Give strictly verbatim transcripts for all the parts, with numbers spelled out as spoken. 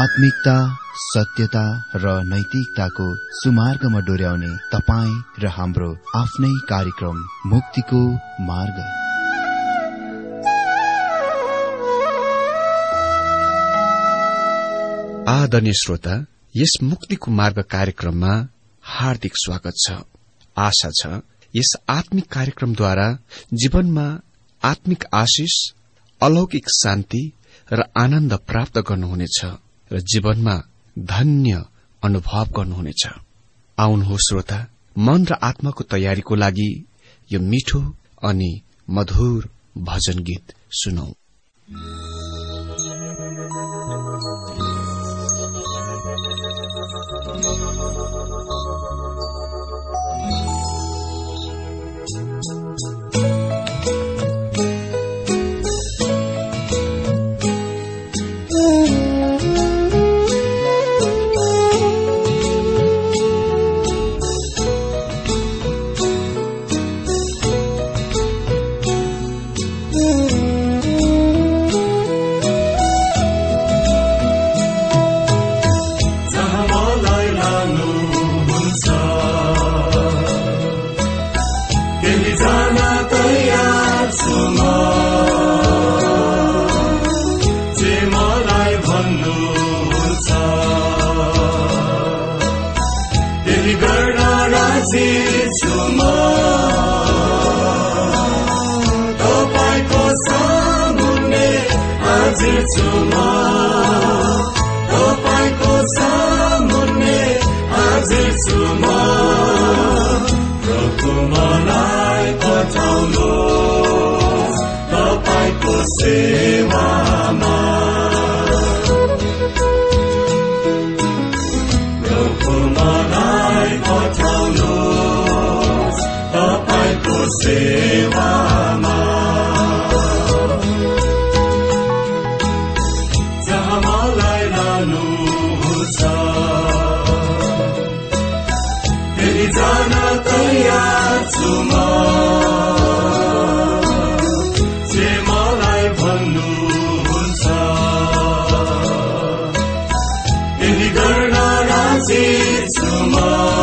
आत्मिकता, सत्यता र नैतिकताको सुमार्गमा डोर्याउने तपाईँ र हाम्रो आफ्नै कार्यक्रम मुक्तिको मार्ग। आदरणीय श्रोता, यस मुक्तिको मार्ग कार्यक्रममा हार्दिक स्वागत छ। आशा छ यस आत्मिक कार्यक्रमद्वारा जीवनमा आत्मिक आशिष, अलौकिक शान्ति र आनन्द प्राप्त गर्नुहुनेछ र जीवनमा धन्य अनुभव गर्नुहुनेछ। आउनुहोस् श्रोता, मन र आत्माको तयारीको लागि यो मिठो अनि मधुर भजन गीत सुनौ। तपाईको सामुन्ने हाजिर छु म, प्रभु मलाई पठाउनुहोस् तपाईको सेवामा। प्रभु मलाई पठाउनुहोस् तपाईको सेवामा। जान तयार छु म, जे मलाई भन्नुहुन्छ यही गर्न राजी छु म।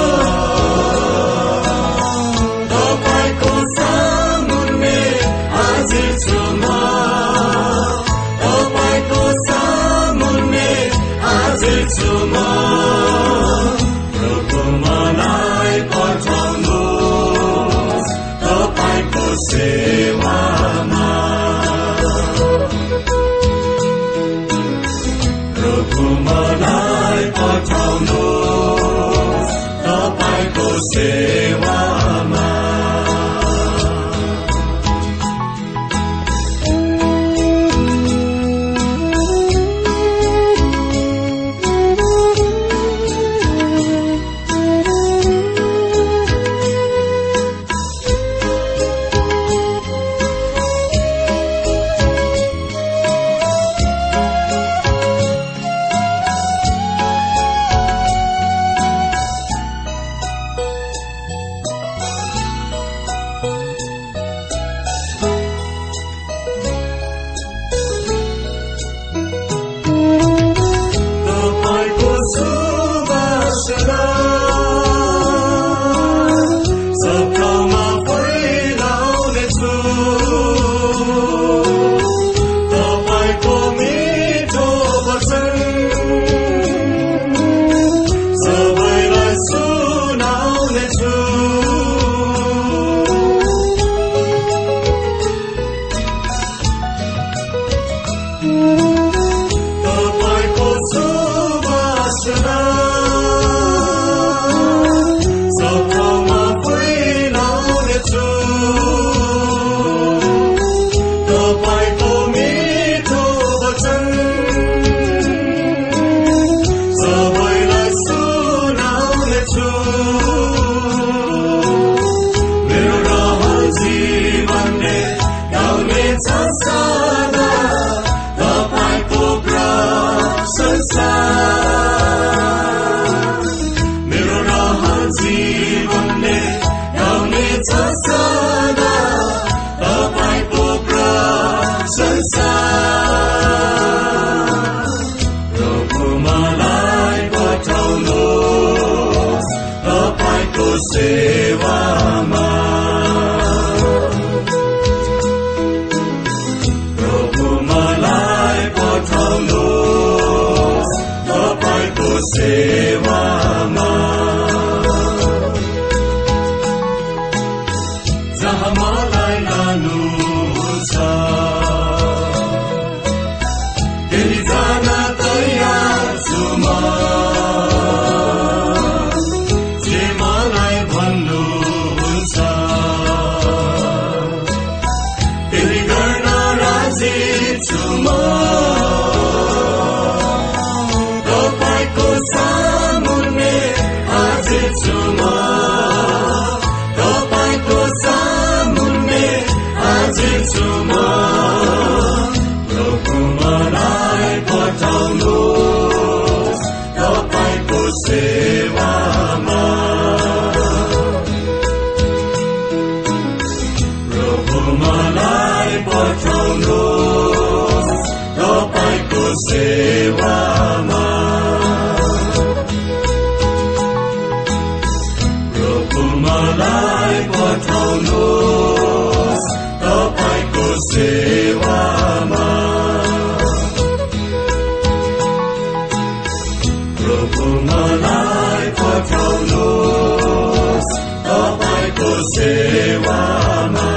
तपाईको सामुन्ने हाजिर छु म, तपाईको सामुन्ने हाजिर छु म। सेवामा प्रभु मलाई पठाउनुहोस् तपाईको सेवामा। सेवामा प्रभु मलाई पठाउनुहोस् तपाईको सेवामा जहाँ मलाई लानुहुन्छ त्यही जान तयार छु म जे मलाई भन्नुहुन्छ त्यही गर्न राजी छु म तपाईको सामुन्ने हाजिर छु म तपाईको सामुन्ने हाजिर छु म प्रभु मलाई पठाउनुहोस् तपाईको सेवामा प्रभु मलाई पठाउनुहोस् तपाईको सेवामा प्रभु मलाई पठाउनुहोस् तपाईको सेवामा प्रभु मलाई पठाउनुहोस् तपाईको सेवामा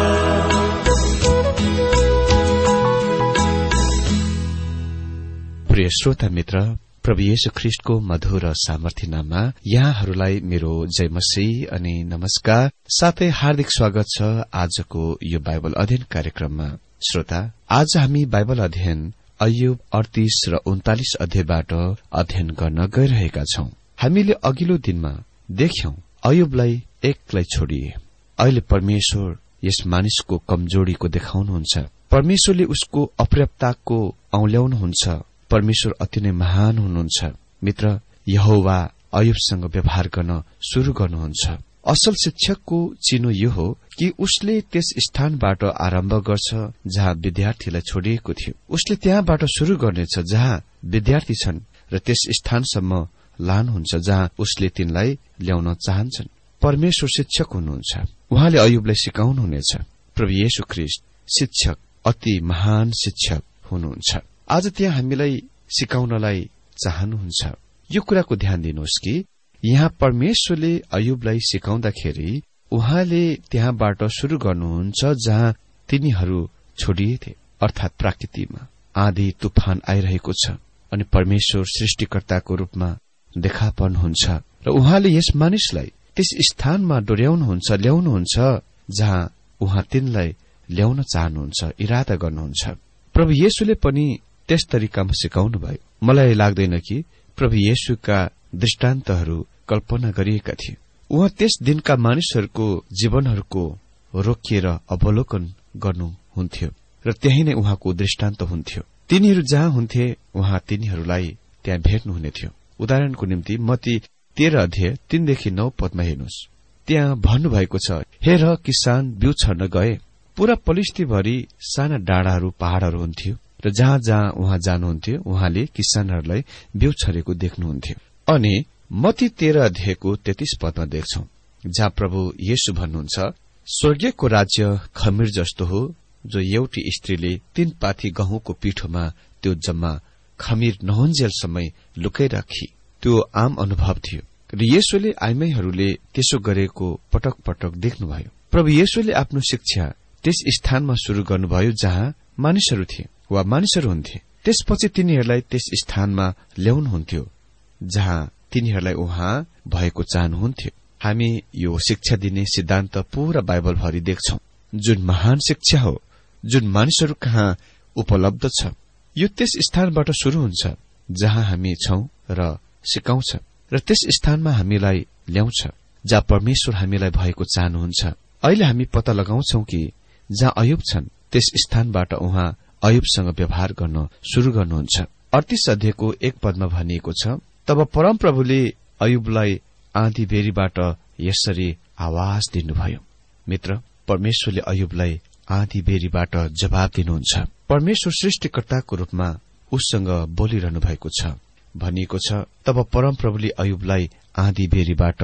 प्रिय श्रोता मित्र, प्रभु येशू ख्रीष्टको मधुर सामर्थ्य नाममा यहाँहरूलाई मेरो जय मसीह अनि नमस्कार साथै हार्दिक स्वागत छ आजको यो बाइबल अध्ययन कार्यक्रममा। श्रोता, आज हामी बाइबल अध्ययन अय्युब अडतीस र उन्तालिस अध्यायबाट अध्ययन गर्न गइरहेका छौं। हामीले अघिल्लो दिनमा देख्यौं अय्युबलाई एक्लै छोडिए। अहिले परमेश्वर यस मानिसको कमजोरीको देखाउनुहुन्छ। परमेश्वरले उसको अपर्याप्तताको औंल्याउनुहुन्छ। परमेश्वर अति नै महान हुनुहुन्छ। मित्र, यहोवा अय्युबसँग व्यवहार गर्न शुरू गर्नुहुन्छ। असल शिक्षकको चिनो यो हो कि उसले त्यस स्थानबाट आरम्भ गर्छ जहाँ विद्यार्थीलाई छोडिएको थियो। उसले त्यहाँबाट शुरू गर्नेछ जहाँ विद्यार्थी छन् र त्यस स्थानसम्म लानुहुन्छ जहाँ उसले तिनलाई ल्याउन चाहन्छन्। परमेश्वर शिक्षक हुनुहुन्छ। उहाँले अय्युबलाई सिकाउनुहुनेछ। प्रभु येशू ख्रीष्ट शिक्षक, अति महान शिक्षक हुनुहुन्छ। आज त्यहाँ हामीलाई सिकाउनलाई चाहनुहुन्छ। यो कुराको ध्यान दिनुहोस् कि यहाँ परमेश्वरले अय्युबलाई सिकाउँदाखेरि उहाँले त्यहाँबाट शुरू गर्नुहुन्छ जहाँ तिनीहरू छोडिएथे, अर्थात प्रकृतिमा आँधी तुफान आइरहेको छ अनि परमेश्वर सृष्टिकर्ताको रूपमा देखा पर्नुहुन्छ र उहाँले यस मानिसलाई त्यस स्थानमा डोर्याउनुहुन्छ, ल्याउनुहुन्छ जहाँ उहाँ तिनलाई ल्याउन चाहनुहुन्छ, इरादा गर्नुहुन्छ। प्रभु येशूले पनि त्यस तरिकामा सिकाउनुभयो। मलाई लाग्दैन कि प्रभु येशूका दृष्टान्तहरू कल्पना गरिएका थिए। उहाँ त्यस दिनका मानिसहरूको जीवनहरूको रोकिएर अवलोकन गर्नुहुन्थ्यो र त्यही नै उहाँको दृष्टान्त हुन्थ्यो। तिनीहरू जहाँ हुन्थे उहाँ तिनीहरूलाई त्यहाँ भेट्नुहुने थियो। उदाहरणको निम्ति मत्ती तेह्र अध्याय तीनदेखि नौ पदमा हेर्नुहोस्। त्यहाँ भन्नुभएको छ, हेर किसान बिउ छर्न गए। पूरा पलिस्तीभरि साना डाँडाहरू पहाड़हरू हुन्थ्यो र जहाँ जहाँ उहाँ जानुहुन्थ्यो उहाँले किसानहरूलाई बिउ छरेको देख्नुहुन्थ्यो। अनि मत्ती तेह्र अध्यायको तेत्तीस पदमा देख्छौं जहाँ प्रभु येशू भन्नुहुन्छ, स्वर्गीयको राज्य खमीर जस्तो हो जो एउटी स्त्रीले तीन पाथी गहुँको पिठोमा त्यो जम्मा खमीर नहुन्जेलसम्म लुकाइराखी। त्यो आम अनुभव थियो र येशूले आइमाईहरूले त्यसो गरेको पटक पटक देख्नुभयो। प्रभु येशूले आफ्नो शिक्षा त्यस स्थानमा शुरू गर्नुभयो जहाँ मानिसहरू थिए वा मानिसहरू हुन्थे। त्यसपछि तिनीहरूलाई त्यस स्थानमा ल्याउनुहुन्थ्यो जहाँ तिनीहरूलाई उहाँ भएको चाहनुहुन्थ्यो। हामी यो शिक्षा दिने सिद्धान्त पूरा बाइबलभरि देख्छौं, जुन महान शिक्षा हो, जुन मानिसहरू कहाँ उपलब्ध छ। यो त्यस स्थानबाट शुरू हुन्छ जहाँ हामी छौं र सिकाउँछ र त्यस स्थानमा हामीलाई ल्याउँछ जहाँ परमेश्वर हामीलाई भएको चाहनुहुन्छ। अहिले हामी पत्ता लगाउँछौं कि जहाँ अय्युब छन् त्यस स्थानबाट उहाँ अय्युबसँग व्यवहार गर्न शुरू गर्नुहुन्छ। अडतीस अध्यायको एक पदमा भनिएको छ, तब परमप्रभुले अय्युबलाई आँधी बेरीबाट यसरी आवाज दिनुभयो। मित्र, परमेश्वरले अय्युबलाई आँधी बेरीबाट जवाब दिनुहुन्छ। परमेश्वर सृष्टिकर्ताको रूपमा उससँग बोलिरहनु भएको छ। भनिएको छ, तब परमप्रभुले अय्युबलाई आँधी बेरीबाट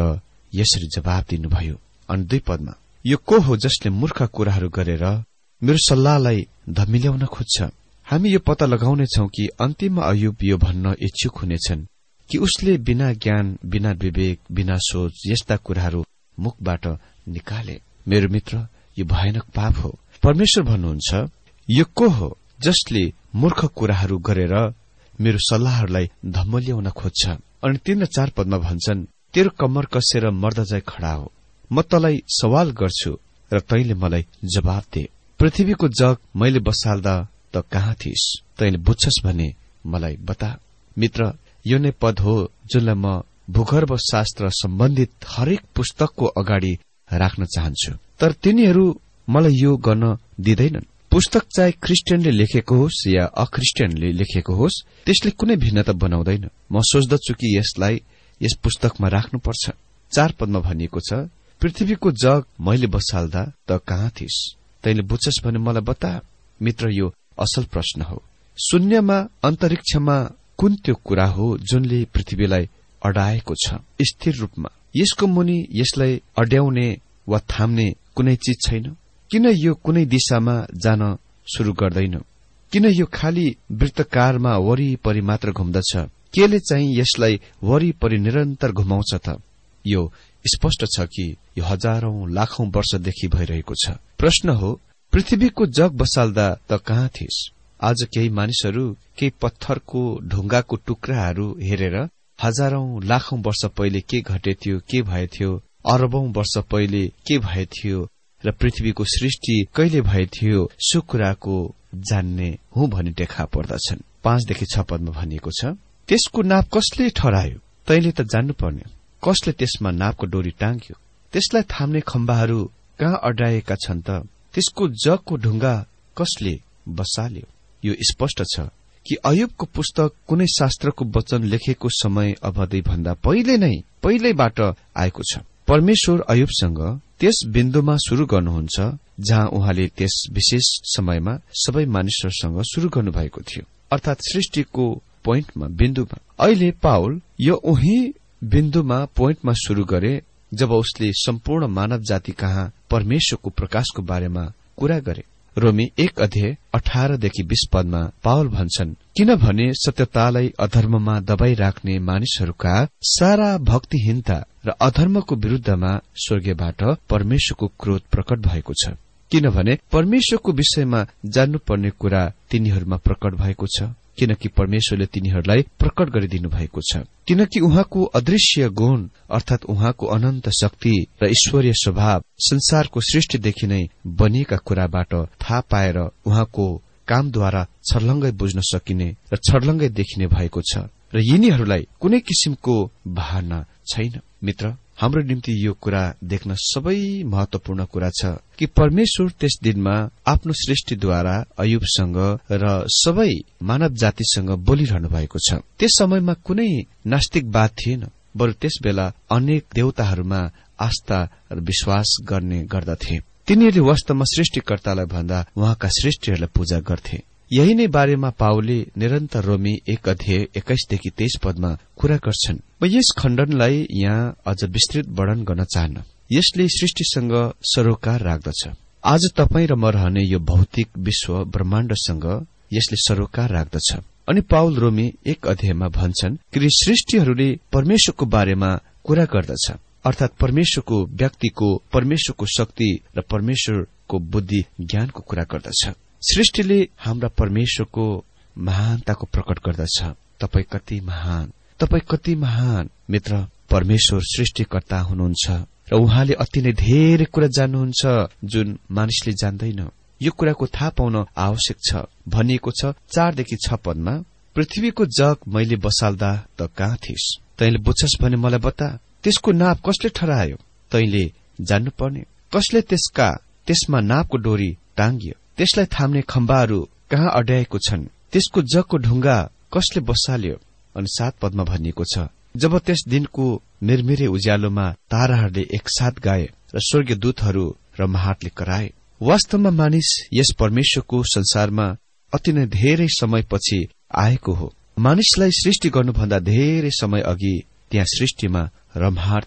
यसरी जवाब दिनुभयो। अनि दुई पदमा, यो को हो जसले मूर्ख कुराहरू गरेर मेरो सल्लाहलाई धमिल्याउन खोज्छ? हामी यो पत्ता लगाउनेछौ कि अन्तिममा अयुब यो भन्न इच्छुक हुनेछन् कि उसले बिना ज्ञान, बिना विवेक, बिना सोच यस्ता कुराहरू मुखबाट निकाले। मेरो मित्र, यो भयानक पाप हो। परमेश्वर भन्नुहुन्छ, यो को हो जसले मूर्ख कुराहरू गरेर मेरो सल्लाहहरूलाई धमल्याउन खोज्छ? अनि तीन र चार पदमा भन्छन्, तेरो कम्मर कसेर मर्दा जाइ खडा हो, म तँलाई सवाल गर्छु र तैँले मलाई जवाब दे। पृथ्वीको जग मैले बसाल्दा त कहाँ थिइस्? तैँले बुझ्छस् भने मलाई बता। मित्र, यो नै पद हो जुनलाई म भूगर्भ शास्त्र सम्बन्धित हरेक पुस्तकको अगाडि राख्न चाहन्छु, तर तिनीहरू मलाई यो गर्न दिँदैनन्। पुस्तक चाहे क्रिस्चियनले लेखेको होस् या अक्रिस्चियनले लेखेको होस्, त्यसले कुनै भिन्नता बनाउँदैन। म सोच्दछु कि यसलाई यस पुस्तकमा राख्नुपर्छ। चार पदमा भनिएको छ, पृथ्वीको जग मैले बसाल्दा त कहाँ थिइस्? तैँले बुझ्छस् भने मलाई बता। मित्र, यो असल प्रश्न हो। शून्यमा, अन्तरिक्षमा कुन त्यो कुरा हो जुनले पृथ्वीलाई अडाएको छ स्थिर रूपमा? यसको मुनि यसलाई अड्याउने वा थाम्ने कुनै चीज छैन। किन यो कुनै दिशामा जान शुरू गर्दैन? किन यो खाली वृत्तकारमा वरिपरि मात्र घुम्दछ? केले चाहिँ यसलाई वरिपरि निरन्तर घुमाउँछ त? यो स्पष्ट छ कि यो हजारौं लाखौं वर्षदेखि भइरहेको छ। प्रश्न हो, पृथ्वीको जग बसाल्दा त कहाँ थिइस्? आज केही मानिसहरू केही पत्थरको ढुङ्गाको टुक्राहरू हेरेर हजारौं लाखौं वर्ष पहिले के घटेथ्यो, के भएथ्यो, अरबौं वर्ष पहिले के भएथ्यो र पृथ्वीको सृष्टि कहिले भएथ्यो, सो कुराको जान्ने हुँ भनी देखा पर्दछन्। पाँचदेखि छ पदमा भनिएको छ, त्यसको नाप कसले ठहरायो? तैँले त जान्नुपर्ने। कसले त्यसमा नापको डोरी टाङ्ग्यो? त्यसलाई थाम्ने खम्बाहरू कहाँ अड्याएका छन् त? त्यसको जगको ढुङ्गा कसले बसाल्यो? यो स्पष्ट छ कि अयुबको पुस्तक कुनै शास्त्रको वचन लेखेको समय अवधि भन्दा पहिले नै पहिलेबाट आएको छ। परमेश्वर अयुबसँग त्यस बिन्दुमा शुरू गर्नुहुन्छ जहाँ उहाँले त्यस विशेष समयमा सबै मानिसहरूसँग शुरू गर्नुभएको थियो, अर्थात सृष्टिको पोइन्टमा, बिन्दुमा। अहिले पाउल यो उही बिन्दुमा, पोइन्टमा शुरू गरे जब उसले सम्पूर्ण मानव जाति कहाँ परमेश्वरको प्रकाशको बारेमा कुरा गरे। रोमी एक अध्याय अठारदेखि बीस पदमा पावल भन्छन्, किनभने सत्यतालाई अधर्ममा दबाई राख्ने मानिसहरूका सारा भक्तिहीनता र अधर्मको विरूद्धमा स्वर्गबाट परमेश्वरको क्रोध प्रकट भएको छ। किनभने परमेश्वरको विषयमा जान्नुपर्ने कुरा तिनीहरूमा प्रकट भएको छ, किनकि परमेश्वरले तिनीहरूलाई प्रकट गरिदिनु भएको छ। किनकि उहाँको अदृश्य गुण अर्थात उहाँको अनन्त शक्ति र ईश्वरीय स्वभाव संसारको सृष्टिदेखि नै बनिएका कुराबाट थाहा पाएर उहाँको कामद्वारा छर्लङ्गै बुझ्न सकिने र छर्लङ्गै देखिने भएको छ र यिनीहरूलाई कुनै किसिमको बहाना छैन। मित्र, हाम्रो निम्ति यो कुरा देख्न सबै महत्वपूर्ण कुरा छ कि परमेश्वर त्यस दिनमा आफ्नो सृष्टिद्वारा अयुबसँग र सबै मानव जातिसँग बोलिरहनु भएको छ। त्यस समयमा कुनै नास्तिकवाद थिएन, बरु त्यस बेला अनेक देवताहरूमा आस्था र विश्वास गर्ने गर्दथे। तिनीहरूले वास्तवमा सृष्टिकर्तालाई भन्दा उहाँका सृष्टिहरूलाई पूजा गर्थे। यही नै बारेमा पावलले निरन्तर रोमी एक अध्याय एक्काइसदेखि तेइस पदमा कुरा गर्छन्। म यस खण्डनलाई यहाँ अझ विस्तृत वर्णन गर्न चाहन्न। यसले सृष्टिसँग सरोकार राख्दछ। आज तपाईँ र म रहने यो भौतिक विश्व ब्रह्माण्डसँग यसले सरोकार राख्दछ। अनि पावल रोमी एक अध्यायमा भन्छन् कि सृष्टिहरूले परमेश्वरको बारेमा कुरा गर्दछ, अर्थात परमेश्वरको व्यक्तिको, परमेश्वरको शक्ति र परमेश्वरको बुद्धि ज्ञानको कुरा गर्दछ। सृष्टिले हाम्रा परमेश्वरको महानताको प्रकट गर्दछ। तपाई कति महान, तपाई कति महान। मित्र, परमेश्वर सृष्टिकर्ता हुनुहुन्छ र उहाँले अति नै धेरै कुरा जान्नुहुन्छ जुन मानिसले जान्दैन। यो कुराको थाहा पाउन आवश्यक छ। भनिएको छ चारदेखि छ पदमा, पृथ्वीको जग मैले बसाल्दा त कहाँ थिइस्? तैँले बुझ्छस् भने मलाई बता। त्यसको नाप कसले ठहरायो? तैँले जान्नुपर्ने। कसले त्यसका त्यसमा नापको डोरी टाङ्गियो? त्यसलाई थाम्ने खम्बाहरू कहाँ अड्याएको छन्? त्यसको जगको ढुङ्गा कसले बसाल्यो? अनि सात पदमा भनिएको छ, जब त्यस दिनको मिरमिरे उज्यालोमा ताराहरूले एकसाथ गाए र स्वर्गीय दूतहरू र महाटले कराए। वास्तवमा मानिस यस परमेश्वरको संसारमा अति नै धेरै समयपछि आएको हो। मानिसलाई सृष्टि गर्नुभन्दा धेरै समय अघि त्यहाँ सृष्टिमा रमहाट थियो।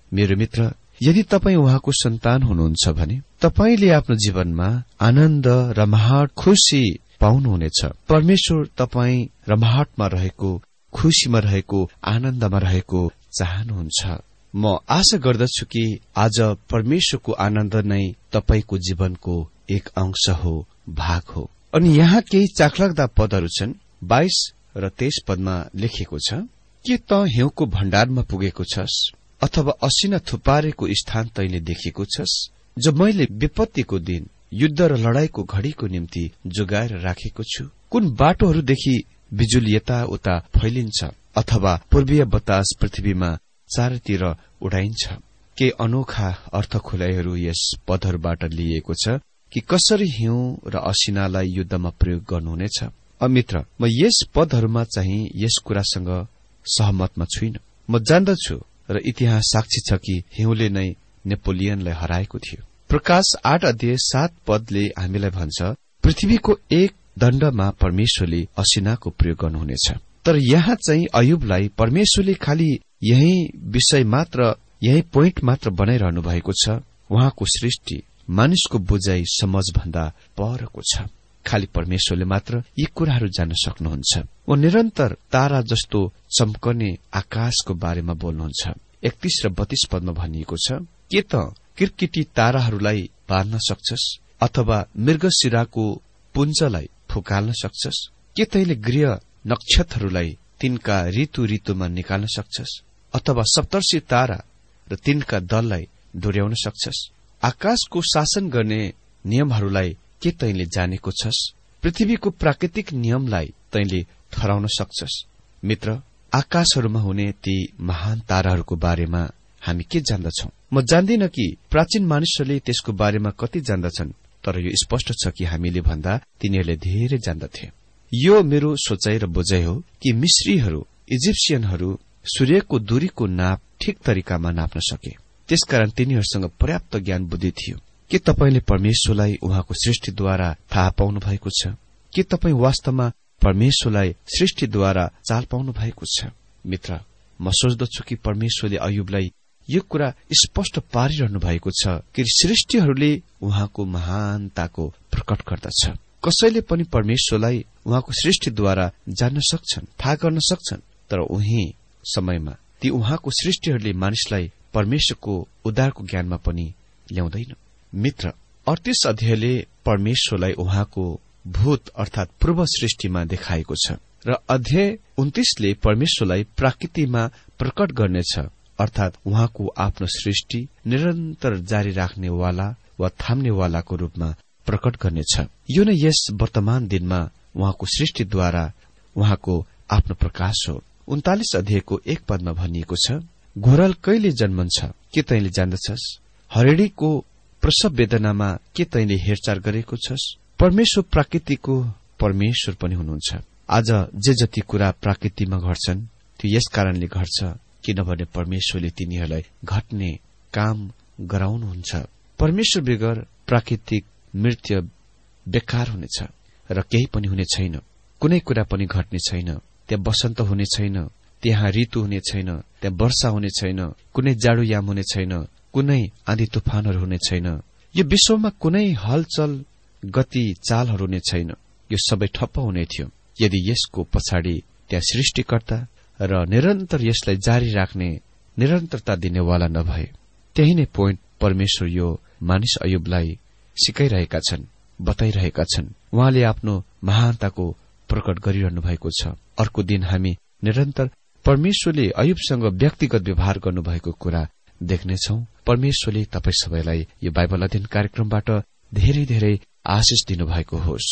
मेरो मित्र, यदि तपाईँ उहाँको सन्तान हुनुहुन्छ भने तपाईले आफ्नो जीवनमा आनन्द, रमाहट, खुशी पाउनुहुनेछ। परमेश्वर तपाईँ रमाहटमा रहेको, खुशीमा रहेको, आनन्दमा रहेको चाहनुहुन्छ। म आशा गर्दछु कि आज परमेश्वरको आनन्द नै तपाईको जीवनको एक अंश हो, भाग हो। अनि यहाँ केही चाखलाग्दा पदहरू छन्। बाइस र तेइस पदमा लेखिएको छ, के त हिउँको भण्डारमा पुगेको छस् अथवा असिना थुपारेको स्थान तैले देखेको छस्, जो मैले विपत्तिको दिन, युद्ध र लडाईको घड़ीको निम्ति जोगाएर राखेको छु। कुन बाटोहरूदेखि बिजुली यता उता फैलिन्छ अथवा पूर्वीय बतास पृथ्वीमा चारैतिर उडाइन्छ। के अनोखा अर्थ खुलाइहरू यस पदहरूबाट लिइएको छ कि कसरी हिउँ र असिनालाई युद्धमा प्रयोग गर्नुहुनेछ। अमित्र, म यस पदहरूमा चाहिँ यस कुरासँग सहमतमा छुइन। म जान्दछु र इतिहास साक्षी छ कि हिउँले नै नेपोलियनलाई हराएको थियो। प्रकाश आठ अध्याय सात पदले हामीलाई भन्छ, पृथ्वीको एक दण्डमा परमेश्वरले असिनाको प्रयोग गर्नुहुनेछ। तर यहाँ चाहिँ अयुबलाई परमेश्वरले खालि यही विषय मात्र, यही पोइन्ट मात्र बनाइरहनु भएको छ। उहाँको सृष्टि मानिसको बुझाइ समझ भन्दा परको छ। खालि परमेश्वरले मात्र यी कुराहरू जान्न सक्नुहुन्छ। ऊ निरन्तर तारा जस्तो चम्कने आकाशको बारेमा बोल्नुहुन्छ। एकतीस र बत्तीस पदमा भनिएको छ, के त किरकिटी ताराहरूलाई बाँध्न सक्छस् अथवा मृगशिराको पुञ्जलाई फुकाल्न सक्छस्? के तैले गृह नक्षत्रहरूलाई तिनका ऋतु ऋतुमा निकाल्न सक्छस् अथवा सप्तर्षि तारा र तिनका दललाई डोर्याउन सक्छस्? आकाशको शासन गर्ने नियमहरूलाई के तैले जानेको छस्? पृथ्वीको प्राकृतिक नियमलाई तैले ठहराउन सक्छस्? मित्र, आकाशहरूमा हुने ती महान ताराहरूको बारेमा हामी के जान्दछौं? म जान्दिन कि प्राचीन मानिसहरूले त्यसको बारेमा कति जान्दछन्, तर यो स्पष्ट छ कि हामीले भन्दा तिनीहरूले धेरै जान्दथे। यो मेरो सोचाइ र बुझाइ हो कि मिश्रीहरू, इजिप्सियनहरू सूर्यको दूरीको नाप ठिक तरिकामा नाप्न सके। त्यसकारण तिनीहरूसँग पर्याप्त ज्ञान बुद्धि थियो। के तपाईले परमेश्वरलाई उहाँको सृष्टिद्वारा थाहा पाउनु भएको छ? के तपाई वास्तवमा परमेश्वरलाई सृष्टिद्वारा चाल पाउनु भएको छ? मित्र, म सोच्दछु कि परमेश्वरले अयुबलाई यो कुरा स्पष्ट पारिरहनु भएको छ कि सृष्टिहरूले उहाँको महानताको प्रकट गर्दछ। कसैले पनि परमेश्वरलाई उहाँको सृष्टिद्वारा जान्न सक्छन्, थाहा गर्न सक्छन्, तर उही समयमा ती उहाँको सृष्टिहरूले मानिसलाई परमेश्वरको उद्धारको ज्ञानमा पनि ल्याउँदैन। मित्र, अडतीस अध्यायले परमेश्वरलाई उहाँको भूत अर्थात पूर्व सृष्टिमा देखाएको छ र अध्याय उन्तीसले परमेश्वरलाई प्रकृतिमा प्रकट गर्नेछ अर्थात उहाँको आफ्नो सृष्टि निरन्तर जारी राख्नेवाला वा थाम्नेवालाको रूपमा प्रकट गर्नेछ। यो नै यस वर्तमान दिनमा उहाँको सृष्टिद्वारा उहाँको आफ्नो प्रकाश हो। उन्तालिस अध्यायको एक पदमा भनिएको छ, घोरल कहिले जन्मन्छ के तैले जान्दछस्? हरेडीको प्रसव वेदनामा के तैले हेरचाह गरेको छस्? परमेश्वर प्रकृतिको परमेश्वर पनि हुनुहुन्छ। आज जे जति कुरा प्रकृतिमा घट्छन् त्यो यस कारणले घट्छ किनभने परमेश्वरले तिनीहरूलाई घट्ने काम गराउनुहुन्छ। परमेश्वर बेगर प्राकृतिक मृत्यु बेकार हुनेछ र केही पनि हुने छैन। कुनै कुरा पनि घट्ने छैन। त्यहाँ वसन्त हुने छैन, त्यहाँ ऋतु हुने छैन, त्यहाँ वर्षा हुने छैन, कुनै जाडोयाम हुने छैन, कुनै आँधी तुफानहरू हुने छैन। यो विश्वमा कुनै हलचल गति चालहरू हुने छैन। यो सबै ठप्प हुने थियो यदि यसको पछाडि त्यहाँ सृष्टिकर्ता र निरन्तर यसलाई जारी राख्ने निरन्तरता दिनेवाला नभए। त्यही नै पोइन्ट परमेश्वर यो मानिस अयुबलाई सिकाइरहेका छन्, बताइरहेका छन्। उहाँले आफ्नो महानताको प्रकट गरिरहनु भएको छ। अर्को दिन हामी निरन्तर परमेश्वरले अयुबसँग व्यक्तिगत व्यवहार गर्नुभएको कुरा देख्नेछौ। परमेश्वरले तपाई सबैलाई यो बाइबल अध्ययन कार्यक्रमबाट धेरै धेरै आशिष दिनुभएको होस्।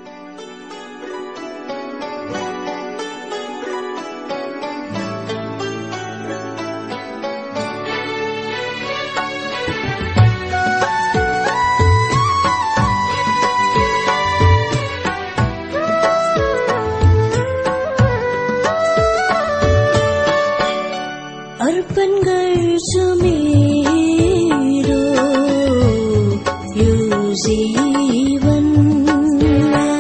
अर्पण गर्छु मेरो यो जीवनलाई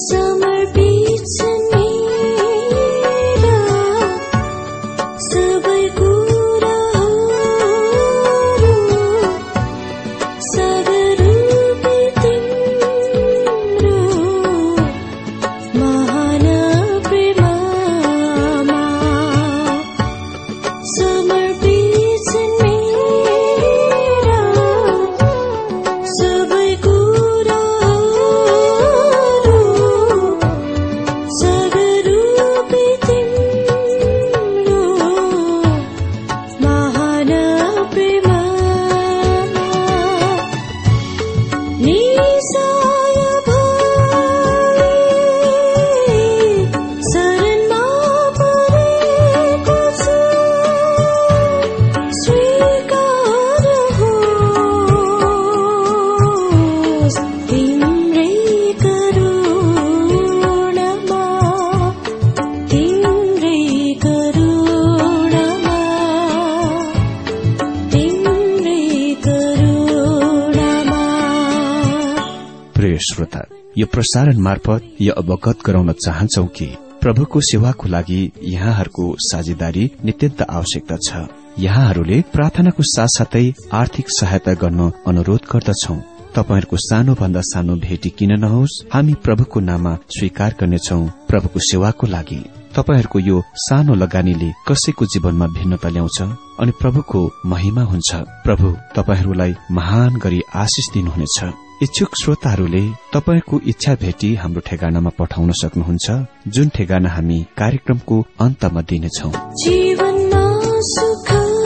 श्रोता, यो प्रसारण मार्फत यो अवगत गराउन चाहन्छौ कि प्रभुको सेवाको लागि यहाँहरूको साझेदारी नित्यन्त आवश्यकता छ। यहाँहरूले प्रार्थनाको साथसाथै आर्थिक सहायता गर्न अनुरोध गर्दछौ। तपाईहरूको सानो भन्दा सानो भेटी किन नहोस्, हामी प्रभुको नाममा स्वीकार गर्नेछौ। प्रभुको सेवाको लागि तपाईहरूको यो सानो लगानीले कसैको जीवनमा भिन्नता ल्याउँछ अनि प्रभुको महिमा हुन्छ। प्रभु तपाईहरूलाई महान गरी आशिष दिनुहुनेछ। इच्छुक श्रोताहरूले तपाईको इच्छा भेटी हाम्रो ठेगानामा पठाउन सक्नुहुन्छ, जुन ठेगाना हामी कार्यक्रमको अन्तमा दिनेछौं। जीवनमा सुख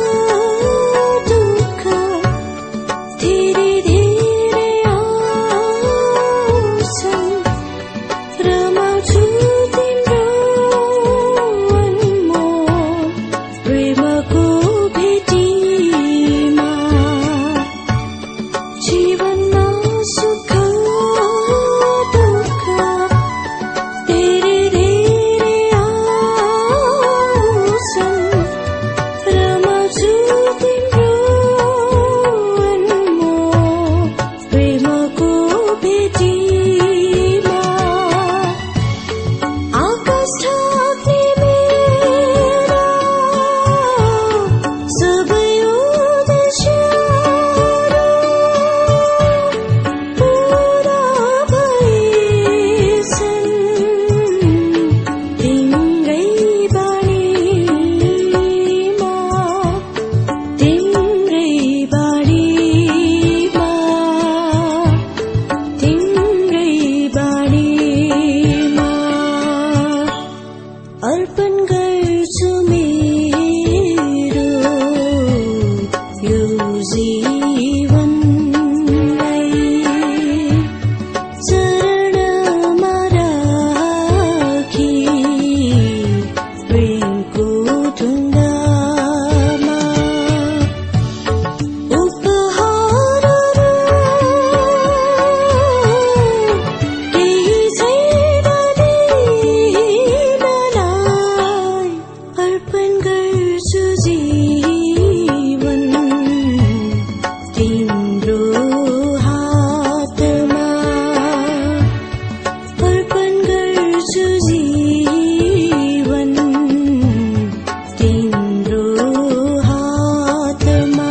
दुःख धेरै धेरै आउँछन्, रमाउँछु तिम्रो अनमोल प्रेमको भेटीमा। जीवनमा सुख दुःख धेरै धेरै आउँछन्, रमाउँछु तिम्रो अनमोल प्रेमको भेटीमा। आकाश ढाक्ने मेरा सबै उद्देश्यहरू पूरा भएछन्, तिम्रै बाणीमा, तिम्रै बाणीमा, तिम्रै बाणीमा अर्पण गर्छु मेरो यो जीवनलाई, चरणमा राखी प्रेमको ढुङ्गामा। उपहारहरू केही छैन दिनलाई, अर्पण गर्छु जीवन तिम्रो हातमा, अर्पण गर्छु जीवन तिम्रो हातमा।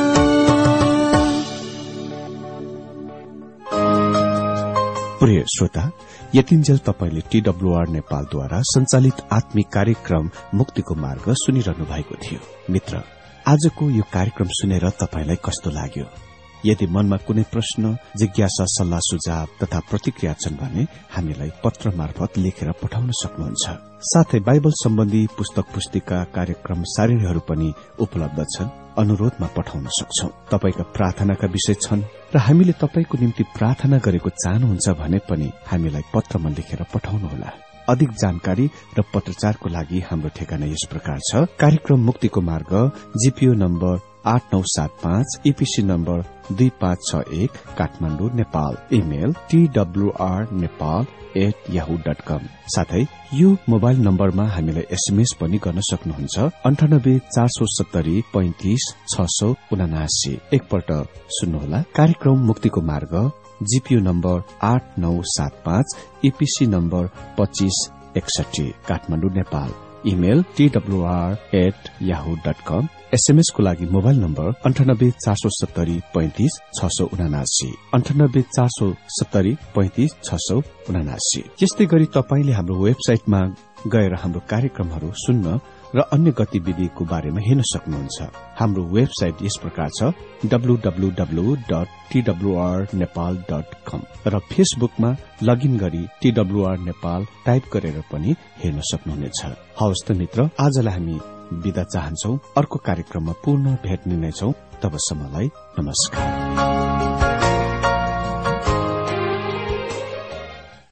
प्रिय श्रोता, यतिन्जेल तपाईले टीडब्ल्यूआर नेपालद्वारा संचालित आत्मिक कार्यक्रम मुक्तिको मार्ग सुनिरहनु भएको थियो। मित्र, आजको यो कार्यक्रम सुनेर तपाईलाई कस्तो लाग्यो? यदि मनमा कुनै प्रश्न, जिज्ञासा, सल्लाह सुझाव तथा प्रतिक्रिया छन् भने हामीलाई पत्र मार्फत लेखेर पठाउन सक्नुहुन्छ। साथै बाइबल सम्बन्धी पुस्तक पुस्तिका, कार्यक्रम सारिणीहरू पनि उपलब्ध छन्, अनुरोधमा पठाउन सक्छौ। तपाईका प्रार्थनाका विषय छन् र हामीले तपाईको निम्ति प्रार्थना गरेको चाहनुहुन्छ भने पनि हामीलाई पत्रमा लेखेर पठाउनुहोला। अधिक जानकारी र पत्रचारको लागि हाम्रो ठेगाना यस प्रकार छ। कार्यक्रम मुक्तिको मार्ग, जीपीओ नम्बर आठ नौ सात पाँच, ईपीसी नम्बर दुई पाँच छ एक, Kathmandu, Nepal. Email TWR Nepal at Yahoo dot com. साथै यो मोबाइल नम्बरमा हामीलाई एसएमएस पनि गर्न सक्नुहुन्छ, अन्ठानब्बे चार सौ सत्तरी पैंतिस छ सौ उनासी। एकपल्ट सुन्नुहोला। कार्यक्रम मुक्तिको मार्ग जीपीयू नम्बर आठ नौ सात पाँच, ईपीसी नम्बर पच्चीस एकसठी, Kathmandu Nepal. Email TWR at Yahoo dot com. SMS को लागि मोबाइल नम्बर अन्ठानब्बे चार सौ सत्तरी पैंतिस छ सौ उनासी, अन्ठानब्बे चार सौ सत्तरी पैंतिस छ सौ उनासी। यस्तै गरी तपाईले हाम्रो वेबसाइटमा गएर हाम्रो कार्यक्रमहरू सुन्न र अन्य गतिविधिको बारेमा हेर्न सक्नुहुन्छ। हाम्रो वेबसाइट यस प्रकार छ W W W dot TWR Nepal dot com र फेसबुकमा लगइन गरी टीडब्ल्यूआर नेपाल टाइप गरेर पनि हेर्न सक्नुहुनेछ। हवस् त मित्र, आजलाई हामी बिदा चाहन्छौ। अर्को कार्यक्रममा पुनः भेट्ने नै छौं। तबसम्मलाई नमस्कार।